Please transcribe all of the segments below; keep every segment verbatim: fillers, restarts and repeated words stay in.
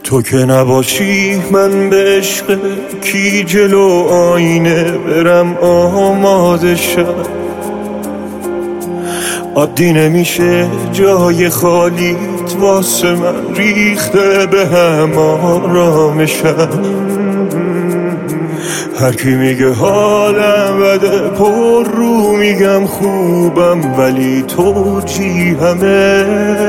تو که نباشی من به عشق کی جلو آینه برم آماده شم. عادی نمیشه جای خالیت واسه من ریخته به هم آرامشم. هر کی میگه حالم بده پر رو میگم خوبم، ولی تو چی همه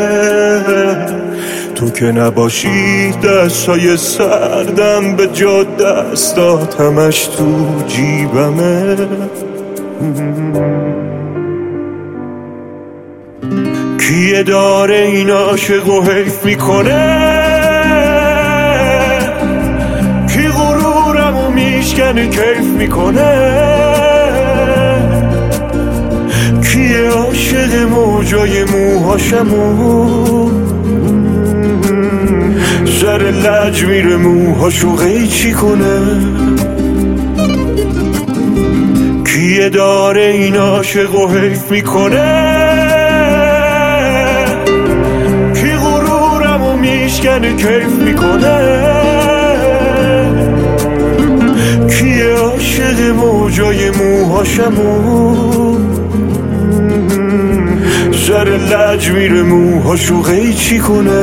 تو که نباشی دستای سردم به جا دستات همش تو جیبمه. کیه داره این عاشق و حیف میکنه، کی غرورمو میشکنه کیف میکنه، کیه عاشق موجای موهاشمو سر لج میره موهاشو قیچی کنه. کیه داره این عاشق و حیف میکنه، کی غرورمو میشکنه کیف میکنه، کیه عاشق موجای موهاشمو سر لج میره موهاشو قیچی کنه.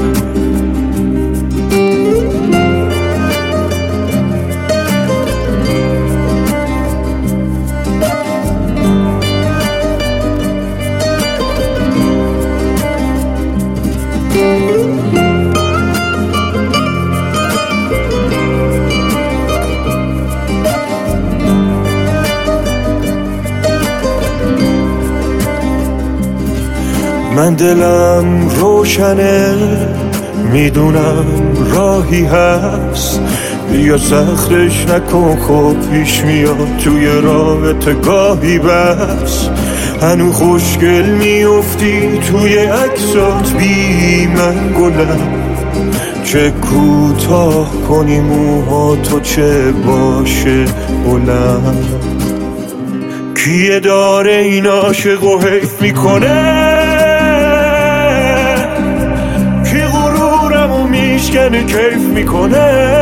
من دلم روشنه میدونم راهی هست، بیا سختش نکن خب پیش میاد توی رابطه گاهی بس. هنو خوشگل میافتی توی عکسات بی من گلم، چه کوتاه کنی موها تو چه باشه بلند. کیه داره این عاشق و حیف میکنه، کی غرورمو میشکنه کیف میکنه،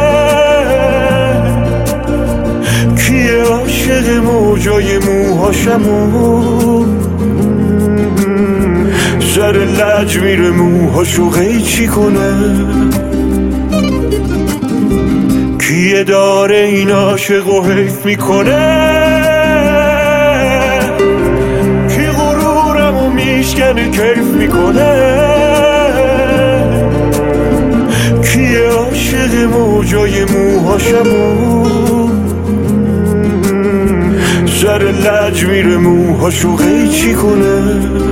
کیه عاشق موجای موهاشمو سر لج میره موهاشو قیچی کنه. کیه داره این عاشق و حیف میکنه، کی غرورمو میشکنه کیف میکنه، کیه عاشق موجای موهاشمو سر لج میره موهاشو قیچی کنه.